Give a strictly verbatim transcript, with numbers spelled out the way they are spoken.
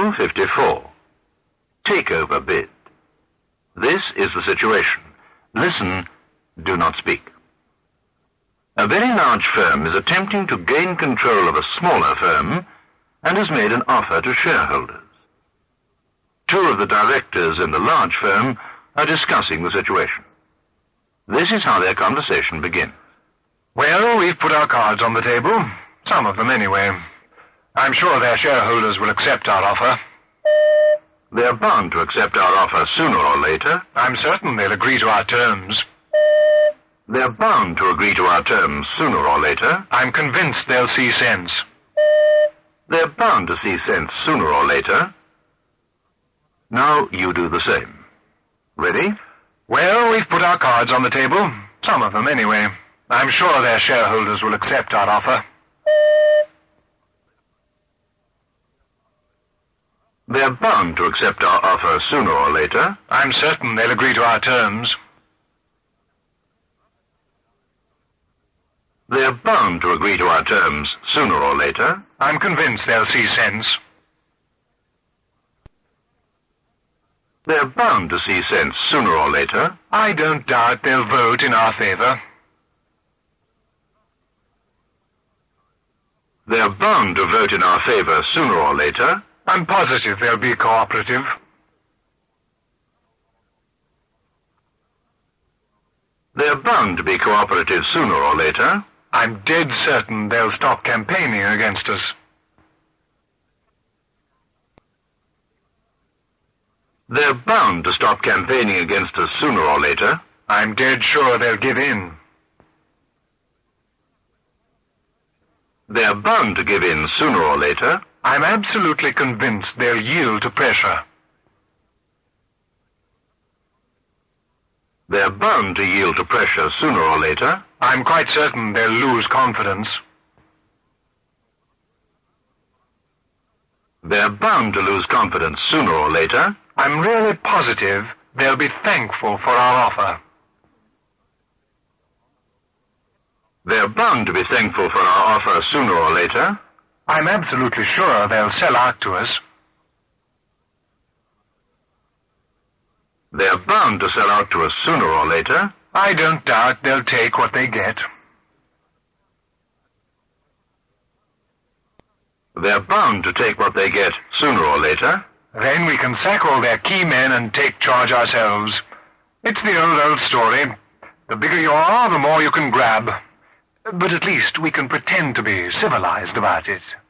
Rule fifty-four. Takeover bid. This is the situation. Listen, do not speak. A very large firm is attempting to gain control of a smaller firm and has made an offer to shareholders. Two of the directors in the large firm are discussing the situation. This is how their conversation begins. Well, we've put our cards on the table. Some of them, anyway. I'm sure their shareholders will accept our offer. They're bound to accept our offer sooner or later. I'm certain they'll agree to our terms. They're bound to agree to our terms sooner or later. I'm convinced they'll see sense. They're bound to see sense sooner or later. Now you do the same. Ready? Well, we've put our cards on the table. Some of them, anyway. I'm sure their shareholders will accept our offer. They're bound to accept our offer sooner or later. I'm certain they'll agree to our terms. They're bound to agree to our terms sooner or later. I'm convinced they'll see sense. They're bound to see sense sooner or later. I don't doubt they'll vote in our favor. They're bound to vote in our favor sooner or later. I'm positive they'll be cooperative. They're bound to be cooperative sooner or later. I'm dead certain they'll stop campaigning against us. They're bound to stop campaigning against us sooner or later. I'm dead sure they'll give in. They're bound to give in sooner or later. I'm absolutely convinced they'll yield to pressure. They're bound to yield to pressure sooner or later. I'm quite certain they'll lose confidence. They're bound to lose confidence sooner or later. I'm really positive they'll be thankful for our offer. They're bound to be thankful for our offer sooner or later. I'm absolutely sure they'll sell out to us. They're bound to sell out to us sooner or later. I don't doubt they'll take what they get. They're bound to take what they get sooner or later. Then we can sack all their key men and take charge ourselves. It's the old, old story. The bigger you are, the more you can grab. But at least we can pretend to be civilized about it.